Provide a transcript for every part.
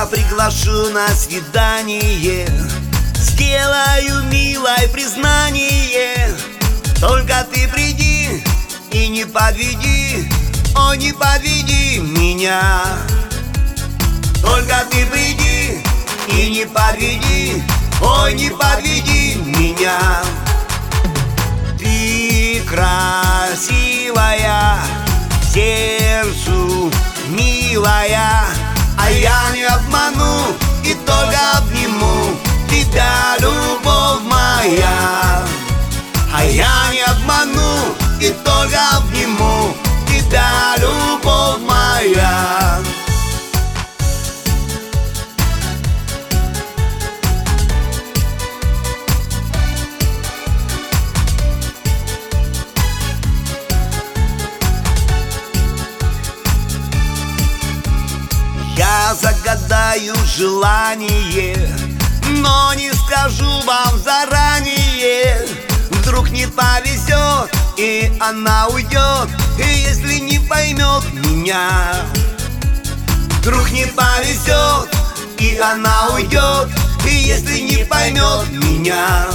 Я приглашу на свидание, сделаю милое признание. Только ты приди и не подведи, о, не подведи меня. Только ты приди и не подведи, ой, не подведи меня. Ты красивая, сердцу милая, а я не обману и только обниму тебя, любовь моя. А я не обману и только обниму тебя, любовь моя. Я загадаю желание, но не скажу вам заранее. Вдруг не повезет, и она уйдет, и если не поймет меня. Вдруг не повезет, и она уйдет, и если не поймет меня.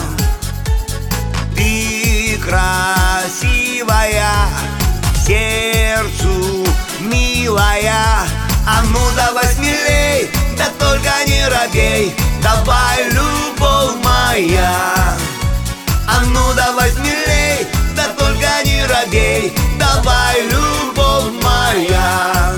Ты красивая, сердцу милая, а ну давай смелей, да только не робей, давай, любовь моя. А ну давай смелей, да только не робей, давай, любовь моя.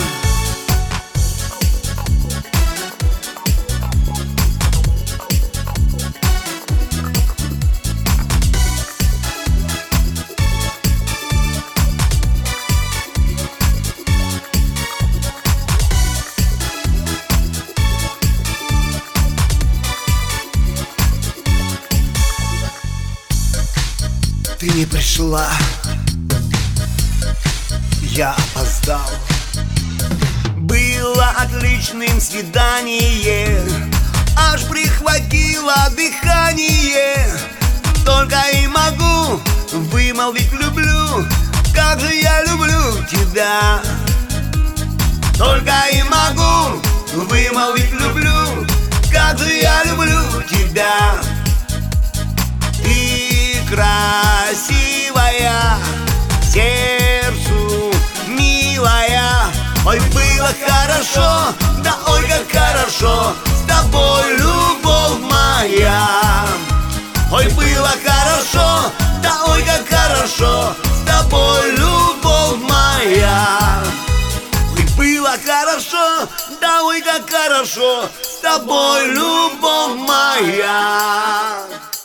Ты не пришла, я опоздал. Было отличным свидание, аж прихватило дыхание. Только и могу вымолвить люблю, как же я люблю тебя. Только и могу вымолвить люблю, как же я люблю тебя. Ты красивая, сердцу милая, ой, было хорошо, да ой, как хорошо с тобой, любовь моя. Ой, было хорошо, да ой, как хорошо с тобой, любовь моя. Ой, было хорошо, да ой, как хорошо с тобой, любовь моя.